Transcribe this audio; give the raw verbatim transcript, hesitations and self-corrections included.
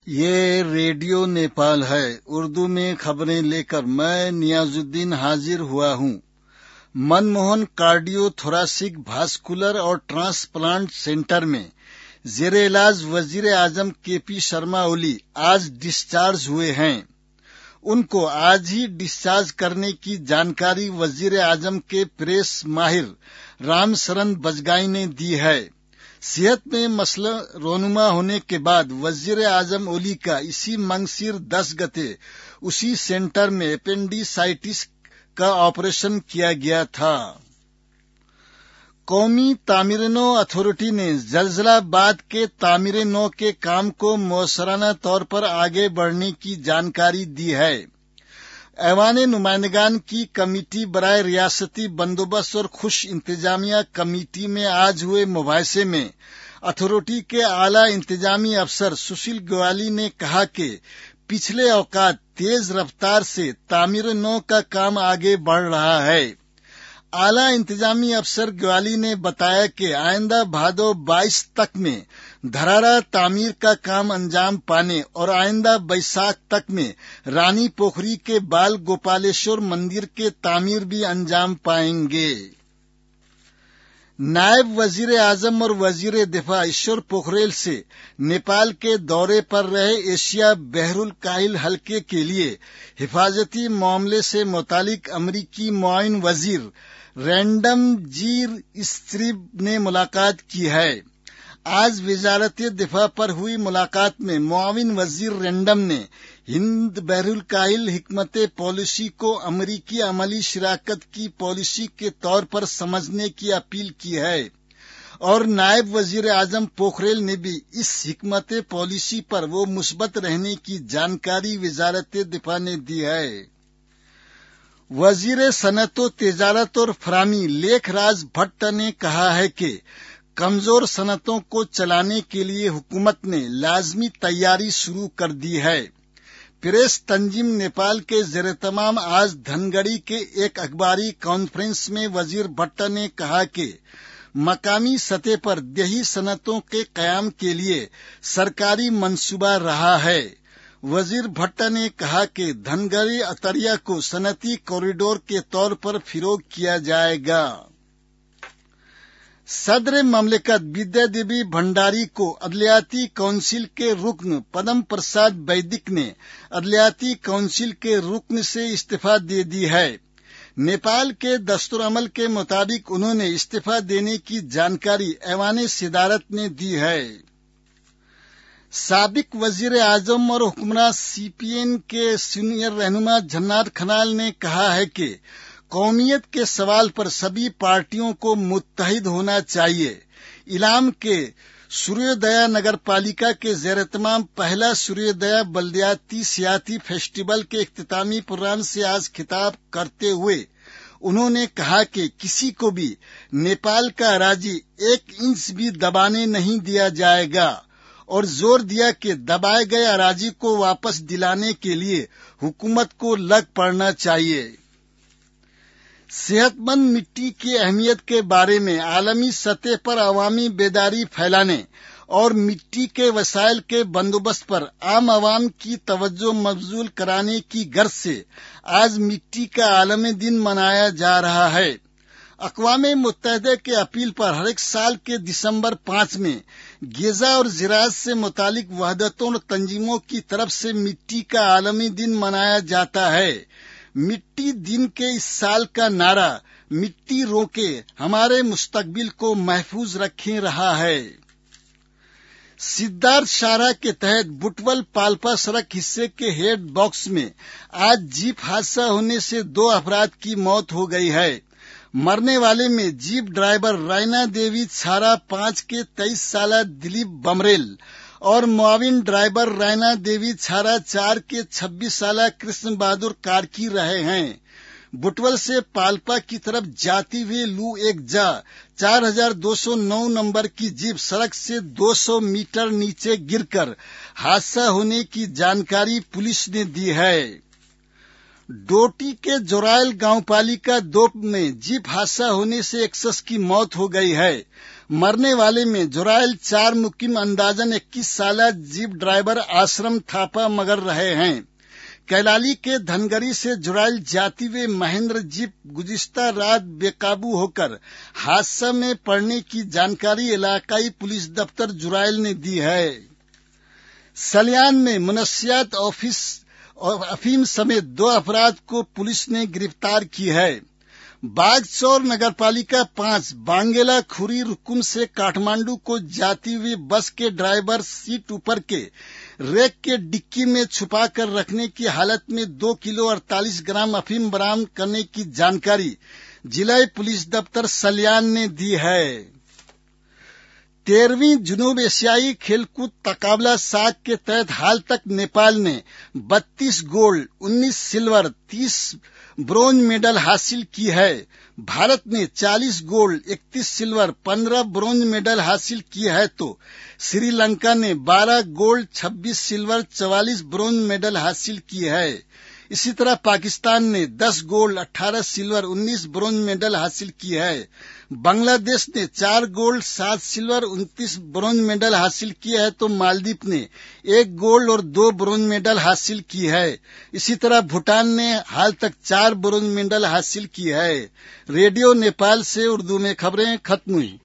ये रेडियो नेपाल है। उर्दू में खबरें लेकर मैं नियाजुद्दीन हाजिर हुआ हूँ। मनमोहन कार्डियो थोरासिक भास्कुलर और ट्रांसप्लांट सेंटर में जेरे इलाज वजीर आजम के पी शर्मा ओली आज डिस्चार्ज हुए हैं। उनको आज ही डिस्चार्ज करने की जानकारी वजीर आजम के प्रेस माहिर रामशरण बजगाई ने दी है। सेहत में मसला रोनुमा होने के बाद वजीर आजम ओली का इसी मंगसिर दस गते उसी सेंटर में अपेंडिसाइटिस का ऑपरेशन किया गया था। कौमी तामीर-ए-नौ अथॉरिटी ने जलजला बाद के तामीर-ए-नौ के काम को मौसराना तौर पर आगे बढ़ने की जानकारी दी है। ऐवान नुमाइंदगान की कमेटी बराए रियासती बंदोबस्त और खुश इंतजामिया कमेटी में आज हुए मुबाहिसे में अथॉरिटी के आला इंतजामी अफसर सुशील ग्वाली ने कहा कि पिछले औकात तेज रफ्तार से तामीर-ए-नौ का काम आगे बढ़ रहा है। आला इंतजामी अफसर ग्वाली ने बताया कि आइंदा भादो बाईस तक में धरारा तामीर का काम अंजाम पाने और आइंदा बैसाख तक में रानी पोखरी के बाल गोपालेश्वर मंदिर के तामीर भी अंजाम पाएंगे। नायब वजीर आजम और वजीर दिफा ईश्वर पोखरेल से नेपाल के दौरे पर रहे एशिया बहरुल काहिल हल्के के लिए हिफाजती मामले से मुतालिक अमरीकी मुआविन वजीर रैंडम जीर स्त्रीब ने मुलाकात की है। आज वजारत दिफा पर हुई मुलाकात में मुआविन वजीर रैंडम ने हिंद बहरुल काहिल हिकमत पॉलिसी को अमरीकी अमली शिराकत की पॉलिसी के तौर पर समझने की अपील की है और नायब वजीर आजम पोखरेल ने भी इस हिकमत पॉलिसी पर वो मुस्बत रहने की जानकारी वजारत दिफा ने दी है। वजीर सनअत तिजारत और फरामी लेखराज भट्ट ने कहा है कि कमजोर सनअतों को चलाने के लिए हुकूमत ने लाजमी तैयारी शुरू कर दी है। प्रेस तंजीम नेपाल के ज़ेर-ए-तमाम आज धनगढ़ी के एक अखबारी कॉन्फ्रेंस में वजीर भट्ट ने कहा कि मकामी सतह पर देही सनअतों के कयाम के लिए सरकारी मंसूबा रहा है। वजीर भट्ट ने कहा कि धनगढ़ी अतरिया को सनअती कॉरिडोर के तौर पर फिरोग किया जाएगा। सदर ममलिकत विद्या देवी भंडारी को अदलियाती काउंसिल के रुकन पदम प्रसाद वैदिक ने अदलियाती काउंसिल के रुकन से इस्तीफा दे दी है। नेपाल के दस्तूर अमल के मुताबिक उन्होंने इस्तीफा देने की जानकारी ऐवान सिदारत ने दी है। साबिक वजीर आजम और हुक्मरान सीपीएन के सीनियर रहनुमा जन्नात खनाल ने कहा है कि कौमियत के सवाल पर सभी पार्टियों को मुत्तहिद होना चाहिए। इलाम के सूर्योदया नगर पालिका के ज़ेर-ए-तमाम पहला सूर्योदया बल्दियाती सियाती फेस्टिवल के इख्तितामी प्रोग्राम से आज खिताब करते हुए उन्होंने कहा कि किसी को भी नेपाल का अराजी एक इंच भी दबाने नहीं दिया जाएगा और जोर दिया कि दबाए गए अराजी को वापस दिलाने के लिए हुकूमत को लग पड़ना चाहिए। सेहतमंद मिट्टी की अहमियत के बारे में आलमी सतह पर अवामी बेदारी फैलाने और मिट्टी के वसाइल के बंदोबस्त पर आम आवाम की तवज्जो मबजूल कराने की गर्ज से आज मिट्टी का आलमी दिन मनाया जा रहा है। अक़वाम मुत्तहिदा के अपील पर हर एक साल के दिसंबर पांच में ग़िज़ा और ज़राअत से मुतालिक वहदतों और तंजीमों की तरफ से मिट्टी का आलमी दिन मनाया जाता है। मिट्टी दिन के इस साल का नारा मिट्टी रोके हमारे मुस्तकबिल को महफूज रखें रहा है। सिद्धार्थ शाहरा के तहत बुटवल पाल्पा सड़क हिस्से के हेड बॉक्स में आज जीप हादसा होने से दो अफराद की मौत हो गई है। मरने वाले में जीप ड्राइवर रायना देवी छारा पांच के तेईस साला दिलीप बमरेल और मुआविन ड्राइवर रायना देवी छारा चार के छब्बीस साला कृष्ण बहादुर कार्की रहे हैं। बुटवल से पाल्पा की तरफ जाती हुई लू एक जा चार हजार दो सौ नौ नंबर की जीप सड़क से दो सौ मीटर नीचे गिरकर हादसा होने की जानकारी पुलिस ने दी है। डोटी के जोरायल गांव पालिका दो में जीप हादसा होने से एक शख्स की मौत हो गई है। मरने वाले में जोरायल चार मुकीम अंदाजन इक्कीस साल जीप ड्राइवर आश्रम थापा मगर रहे हैं। कैलाली के धनगरी से जोरायल जाती हुए महेंद्र जीप गुज़िश्ता रात बेकाबू होकर हादसा में पड़ने की जानकारी इलाकाई पुलिस दफ्तर जोरायल ने दी है। सलियान में मुनस्सियात ऑफिस और अफीम समेत दो अपराध को पुलिस ने गिरफ्तार की है। बागचौर नगरपालिका पांच बांगेला खुरी रुकुम से काठमांडू को जाती हुई बस के ड्राइवर सीट ऊपर के रैक के डिक्की में छुपा कर रखने की हालत में दो किलो अड़तालीस ग्राम अफीम बरामद करने की जानकारी जिला पुलिस दफ्तर सलियान ने दी है। तेरहवीं जुनूब एशियाई खेलकूद तकाबला साख के तहत हाल तक नेपाल ने बत्तीस गोल्ड, उन्नीस सिल्वर, तीस ब्रोंज मेडल हासिल की है। भारत ने चालीस गोल्ड, इकतीस सिल्वर, पंद्रह ब्रोंज मेडल हासिल किए है तो श्रीलंका ने बारह गोल्ड, छब्बीस सिल्वर, चवालीस ब्रोंज मेडल हासिल किए है। इसी तरह पाकिस्तान ने दस गोल्ड, अठारह सिल्वर, उन्नीस ब्रोंज मेडल हासिल किए है। बांग्लादेश ने चार गोल्ड, सात सिल्वर, उनतीस ब्रोंज मेडल हासिल किए है तो मालदीव ने एक गोल्ड और दो ब्रोंज मेडल हासिल की है। इसी तरह भूटान ने हाल तक चार ब्रोंज मेडल हासिल की है। रेडियो नेपाल से उर्दू में खबरें खत्म हुई।